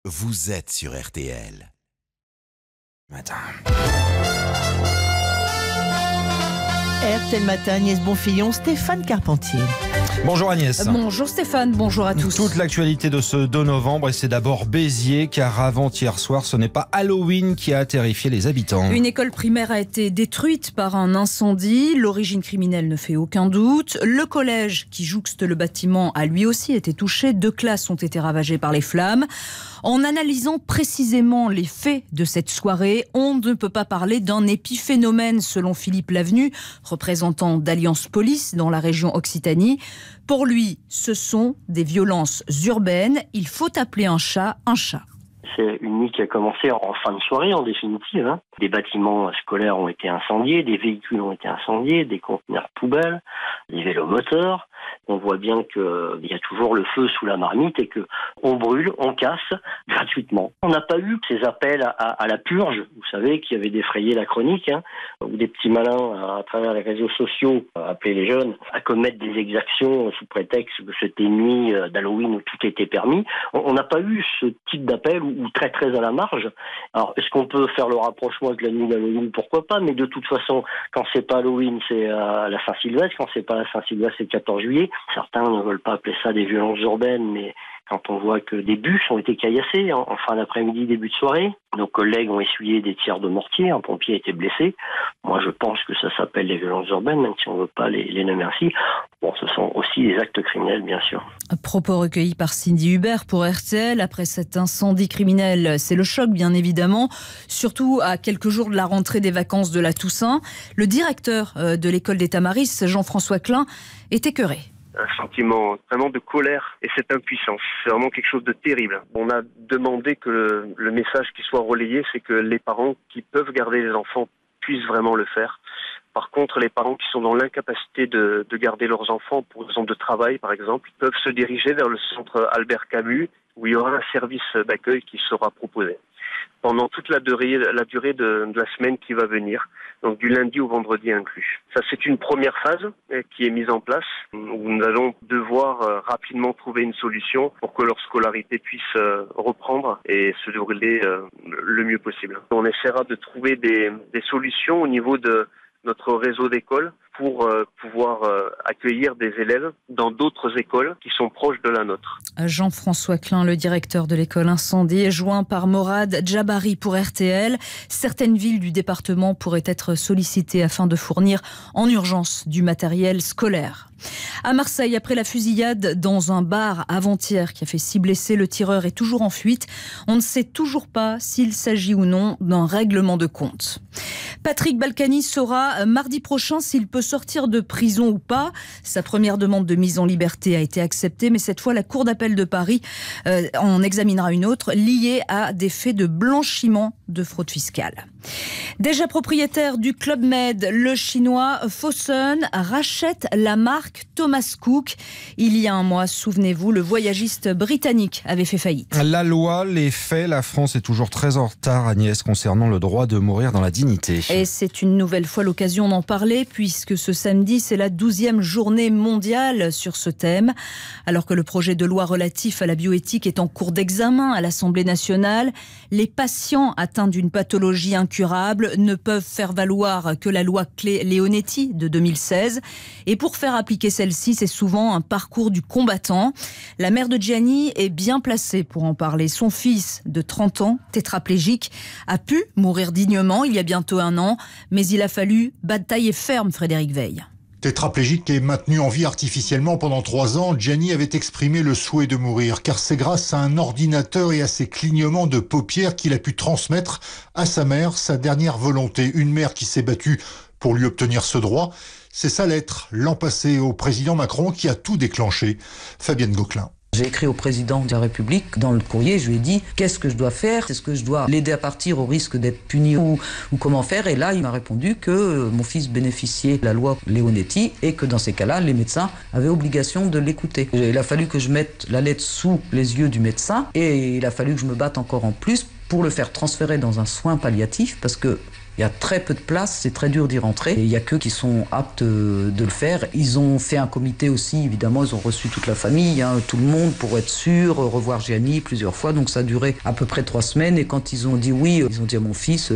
Vous êtes sur RTL. Matin. RTL Matin, Agnès Bonfillon, Stéphane Carpentier. Bonjour Agnès. Bonjour Stéphane, bonjour à tous. Toute l'actualité de ce 2 novembre, et c'est d'abord Béziers, car avant-hier soir, ce n'est pas Halloween qui a terrifié les habitants. Une école primaire a été détruite par un incendie. L'origine criminelle ne fait aucun doute. Le collège qui jouxte le bâtiment a lui aussi été touché. 2 classes ont été ravagées par les flammes. En analysant précisément les faits de cette soirée, on ne peut pas parler d'un épiphénomène, selon Philippe Lavenu, représentant d'Alliance Police dans la région Occitanie. Pour lui, ce sont des violences urbaines. Il faut appeler un chat un chat. C'est une nuit qui a commencé en fin de soirée, en définitive. Des bâtiments scolaires ont été incendiés, des véhicules ont été incendiés, des conteneurs poubelles, des vélomoteurs. On voit bien qu'il y a toujours le feu sous la marmite et qu'on brûle, on casse gratuitement. On n'a pas eu ces appels à la purge, vous savez, qui avaient défrayé la chronique, où des petits malins, à travers les réseaux sociaux, appelaient les jeunes à commettre des exactions sous prétexte que c'était une nuit d'Halloween où tout était permis. On n'a pas eu ce type d'appel ou très très à la marge. Alors, est-ce qu'on peut faire le rapprochement avec la nuit d'Halloween? Pourquoi pas, mais de toute façon, quand c'est pas Halloween, c'est la Saint-Sylvestre. Quand c'est pas la Saint-Sylvestre, c'est le 14 juillet. Certains ne veulent pas appeler ça des violences urbaines, mais quand on voit que des bûches ont été caillassées en fin d'après-midi, début de soirée, nos collègues ont essuyé des tirs de mortier, un pompier a été blessé. Moi, je pense que ça s'appelle les violences urbaines, même si on ne veut pas les nommer ainsi. Bon, ce sont aussi des actes criminels, bien sûr. Propos recueillis par Cindy Hubert pour RTL. Après cet incendie criminel, c'est le choc, bien évidemment. Surtout à quelques jours de la rentrée des vacances de la Toussaint. Le directeur de l'école des Tamaris, Jean-François Klein, est écœuré. Un sentiment vraiment de colère et cette impuissance. C'est vraiment quelque chose de terrible. On a demandé que le message qui soit relayé, c'est que les parents qui peuvent garder les enfants puissent vraiment le faire. Par contre, les parents qui sont dans l'incapacité de garder leurs enfants pour raison de travail, par exemple, peuvent se diriger vers le centre Albert Camus, où il y aura un service d'accueil qui sera proposé pendant toute la durée de la semaine qui va venir, donc du lundi au vendredi inclus. Ça, c'est une première phase qui est mise en place, où nous allons devoir rapidement trouver une solution pour que leur scolarité puisse reprendre et se dérouler le mieux possible. On essaiera de trouver des solutions au niveau de notre réseau d'écoles pour pouvoir accueillir des élèves dans d'autres écoles qui sont proches de la nôtre. Jean-François Klein, le directeur de l'école incendie, est joint par Morad Djabari pour RTL. Certaines villes du département pourraient être sollicitées afin de fournir en urgence du matériel scolaire. À Marseille, après la fusillade dans un bar avant-hier qui a fait 6 blessés, le tireur est toujours en fuite. On ne sait toujours pas s'il s'agit ou non d'un règlement de compte. Patrick Balkany saura mardi prochain s'il peut sortir de prison ou pas. Sa première demande de mise en liberté a été acceptée, mais cette fois la Cour d'appel de Paris en examinera une autre liée à des faits de blanchiment de fraude fiscale. Déjà propriétaire du Club Med, le chinois Fosun rachète la marque Thomas Cook. Il y a un mois, souvenez-vous, le voyagiste britannique avait fait faillite. La loi, les faits, la France est toujours très en retard, Agnès, concernant le droit de mourir dans la dignité. Et c'est une nouvelle fois l'occasion d'en parler, puisque ce samedi, c'est la 12e journée mondiale sur ce thème. Alors que le projet de loi relatif à la bioéthique est en cours d'examen à l'Assemblée nationale, les patients atteints d'une pathologie incurable ne peuvent faire valoir que la loi Leonetti de 2016. Et pour faire appliquer celle-ci, c'est souvent un parcours du combattant. La mère de Gianni est bien placée pour en parler. Son fils de 30 ans, tétraplégique, a pu mourir dignement il y a bientôt 1 an, mais il a fallu batailler ferme, Frédéric Veil. Tétraplégique et maintenu en vie artificiellement pendant 3 ans, Gianni avait exprimé le souhait de mourir, car c'est grâce à un ordinateur et à ses clignements de paupières qu'il a pu transmettre à sa mère sa dernière volonté. Une mère qui s'est battue pour lui obtenir ce droit. C'est sa lettre, l'an passé, au président Macron qui a tout déclenché. Fabienne Gauquelin. J'ai écrit au président de la République, dans le courrier, je lui ai dit qu'est-ce que je dois faire, est-ce que je dois l'aider à partir au risque d'être puni ou comment faire, et là il m'a répondu que mon fils bénéficiait de la loi Leonetti et que dans ces cas-là, les médecins avaient obligation de l'écouter. Il a fallu que je mette la lettre sous les yeux du médecin et il a fallu que je me batte encore en plus pour le faire transférer dans un soin palliatif parce que Il y a très peu de place, c'est très dur d'y rentrer. Et il n'y a qu'eux qui sont aptes de le faire. Ils ont fait un comité aussi, évidemment, ils ont reçu toute la famille, tout le monde pour être sûr, revoir Gianni plusieurs fois. Donc ça a duré à peu près 3 semaines. Et quand ils ont dit oui, ils ont dit à mon fils,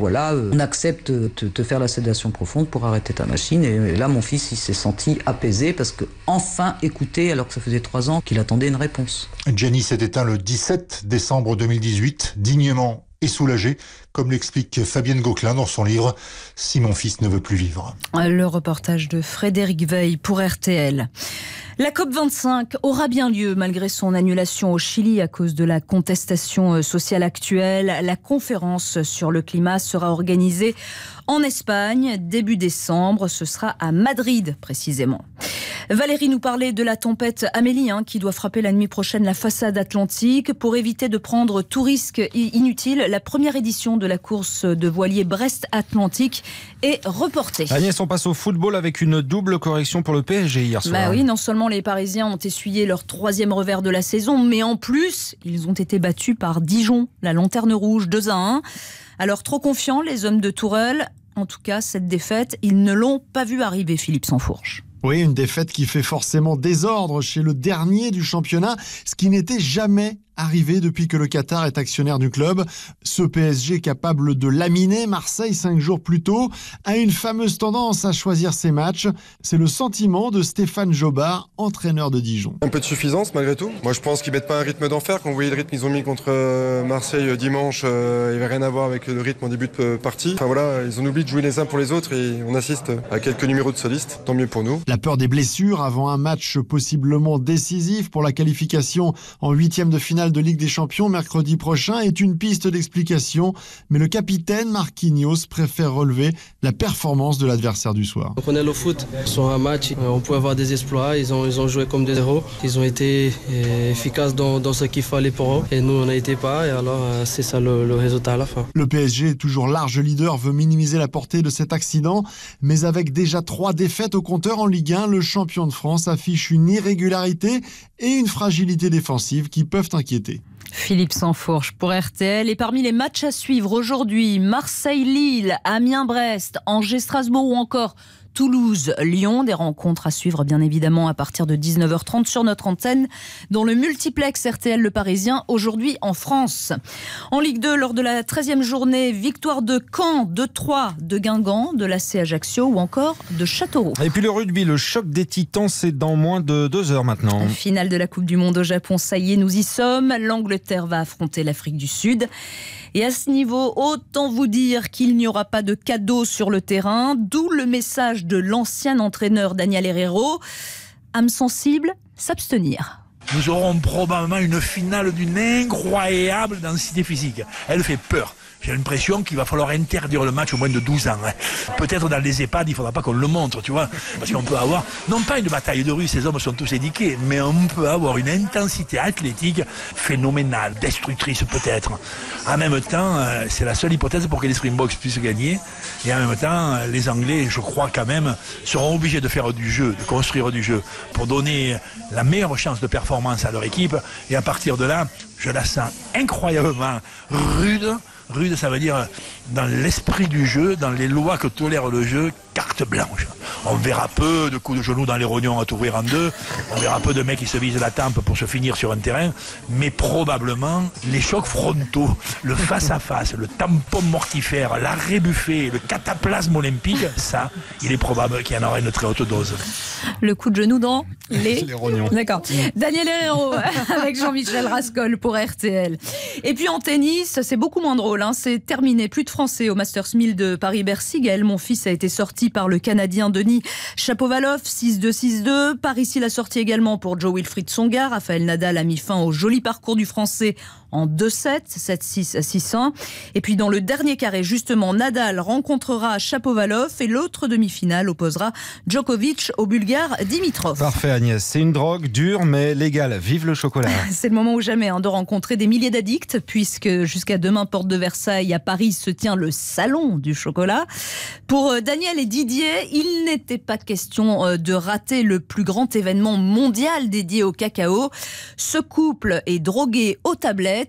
on accepte de te faire la sédation profonde pour arrêter ta machine. Et là, mon fils, il s'est senti apaisé parce que enfin écouté, alors que ça faisait 3 ans qu'il attendait une réponse. Gianni s'est éteint le 17 décembre 2018, dignement et soulagé, comme l'explique Fabienne Gauquelin dans son livre « Si mon fils ne veut plus vivre ». Le reportage de Frédéric Veil pour RTL. La COP25 aura bien lieu malgré son annulation au Chili à cause de la contestation sociale actuelle. La conférence sur le climat sera organisée en Espagne début décembre. Ce sera à Madrid précisément. Valérie nous parlait de la tempête Amélie qui doit frapper la nuit prochaine la façade atlantique. Pour éviter de prendre tout risque inutile, la première édition de la course de voilier Brest-Atlantique est reportée. Agnès, on passe au football avec une double correction pour le PSG hier soir. Oui, non seulement les Parisiens ont essuyé leur 3e revers de la saison, mais en plus, ils ont été battus par Dijon, la lanterne rouge, 2-1. Alors trop confiants, les hommes de Tourelle. En tout cas, cette défaite, ils ne l'ont pas vu arriver, Philippe Sansfourche. Oui, une défaite qui fait forcément désordre chez le dernier du championnat, ce qui n'était jamais arrivé depuis que le Qatar est actionnaire du club. Ce PSG capable de laminer Marseille 5 jours plus tôt a une fameuse tendance à choisir ses matchs. C'est le sentiment de Stéphane Jobard, entraîneur de Dijon. Un peu de suffisance malgré tout. Moi je pense qu'ils mettent pas un rythme d'enfer. Quand vous voyez le rythme qu'ils ont mis contre Marseille dimanche, il n'y avait rien à voir avec le rythme en début de partie. Enfin voilà, ils ont oublié de jouer les uns pour les autres et on assiste à quelques numéros de soliste. Tant mieux pour nous. La peur des blessures avant un match possiblement décisif pour la qualification en 8e de finale de Ligue des Champions mercredi prochain est une piste d'explication, mais le capitaine Marquinhos préfère relever la performance de l'adversaire du soir. On connaît le foot, sur un match, on peut avoir des exploits, ils ont joué comme des héros, ils ont été efficaces dans ce qu'il fallait pour eux, et nous on n'a été pas, et alors c'est ça le résultat à la fin. Le PSG, toujours large leader, veut minimiser la portée de cet accident, mais avec déjà 3 défaites au compteur en Ligue 1, le champion de France affiche une irrégularité et une fragilité défensive qui peuvent inquiéter. Philippe Sansfourche pour RTL. Et parmi les matchs à suivre aujourd'hui, Marseille-Lille, Amiens-Brest, Angers-Strasbourg ou encore Toulouse-Lyon. Des rencontres à suivre bien évidemment à partir de 19h30 sur notre antenne dans le multiplex RTL Le Parisien, aujourd'hui en France. En Ligue 2, lors de la 13e journée, victoire de Caen, de Troyes, de Guingamp, de l'AC Ajaccio ou encore de Châteauroux. Et puis le rugby, le choc des titans, c'est dans moins de 2 heures maintenant. Finale de la Coupe du Monde au Japon, ça y est, nous y sommes. L'Angleterre va affronter l'Afrique du Sud. Et à ce niveau, autant vous dire qu'il n'y aura pas de cadeau sur le terrain, d'où le message de l'ancien entraîneur Daniel Herrero. Âme sensible, s'abstenir. Nous aurons probablement une finale d'une incroyable densité physique. Elle fait peur. J'ai l'impression qu'il va falloir interdire le match au moins de 12 ans. Peut-être dans les EHPAD, il ne faudra pas qu'on le montre, tu vois. Parce qu'on peut avoir, non pas une bataille de rue, ces hommes sont tous éduqués, mais on peut avoir une intensité athlétique phénoménale, destructrice peut-être. En même temps, c'est la seule hypothèse pour que les Springboks puissent gagner. Et en même temps, les Anglais, je crois quand même, seront obligés de faire du jeu, de construire du jeu, pour donner la meilleure chance de performance à leur équipe. Et à partir de là, je la sens incroyablement rude. Rude, ça veut dire dans l'esprit du jeu, dans les lois que tolère le jeu, carte blanche. On verra peu de coups de genoux dans les rognons à t'ouvrir en deux, on verra peu de mecs qui se visent la tempe pour se finir sur un terrain, mais probablement les chocs frontaux, le face-à-face, le tampon mortifère, l'arrêt buffet, le cataplasme olympique, ça, il est probable qu'il y en aura une très haute dose. Le coup de genou dans les rognons. D'accord. Daniel Herrero avec Jean-Michel Rascol pour RTL. Et puis en tennis, c'est beaucoup moins drôle. C'est terminé. Plus de Français au Masters 1000 de Paris-Bercy. Gaël Monfils a été sorti par le Canadien Denis Shapovalov, 6-2, 6-2. Par ici, la sortie également pour Joe-Wilfried Tsonga. Raphaël Nadal a mis fin au joli parcours du Français en 2-7, 7-6, 6-1. Et puis dans le dernier carré, justement, Nadal rencontrera Shapovalov et l'autre demi-finale opposera Djokovic au Bulgare Dimitrov. Parfait Agnès, c'est une drogue dure mais légale. Vive le chocolat. C'est le moment ou jamais de rencontrer des milliers d'addicts puisque jusqu'à demain, porte de Versailles, à Paris, se tient le salon du chocolat. Pour Daniel et Didier, il n'était pas question de rater le plus grand événement mondial dédié au cacao. Ce couple est drogué aux tablettes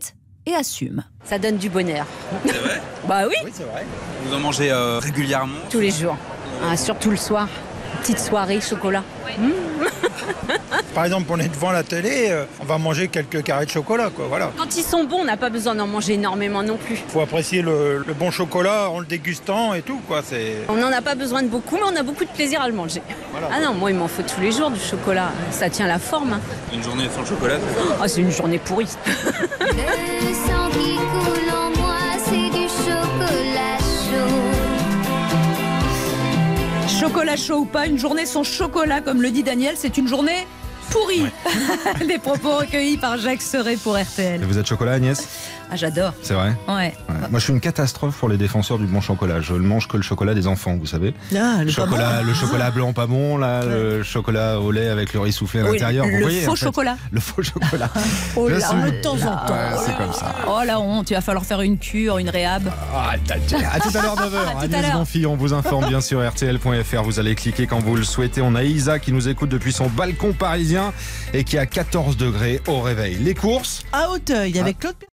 et assume. Ça donne du bonheur. C'est vrai? Bah oui. Oui, c'est vrai. Vous en mangez régulièrement? Tous les jours. Surtout le soir. Petite soirée chocolat. Par exemple, on est devant la télé, on va manger quelques carrés de chocolat, quoi, voilà. Quand ils sont bons, on n'a pas besoin d'en manger énormément non plus. Faut apprécier le bon chocolat en le dégustant et tout, quoi. On n'en a pas besoin de beaucoup, mais on a beaucoup de plaisir à le manger. Voilà. Ah non, moi il m'en faut tous les jours du chocolat. Ça tient la forme. Une journée sans chocolat, c'est une journée pourrie. Le sang qui coule en moi, c'est du chocolat chaud. Chocolat chaud ou pas, une journée sans chocolat, comme le dit Daniel, c'est une journée pourrie. Ouais. Des propos recueillis par Jacques Serret pour RTL. Et vous êtes chocolat, Agnès? Ah, j'adore. C'est vrai? Ouais. Moi, je suis une catastrophe pour les défenseurs du bon chocolat. Je ne mange que le chocolat des enfants, vous savez. Ah, le chocolat blanc pas bon, là, le chocolat au lait avec le riz soufflé à l'intérieur. Le faux chocolat. Le faux chocolat. Oh là, de temps en temps. C'est comme ça. Oh la honte, il va falloir faire une cure, une réhab. À tout à l'heure 9h. Agnès Bonfillon, on vous informe bien sur RTL.fr. Vous allez cliquer quand vous le souhaitez. On a Isa qui nous écoute depuis son balcon parisien et qui a 14 degrés au réveil. Les courses à Auteuil avec Claude.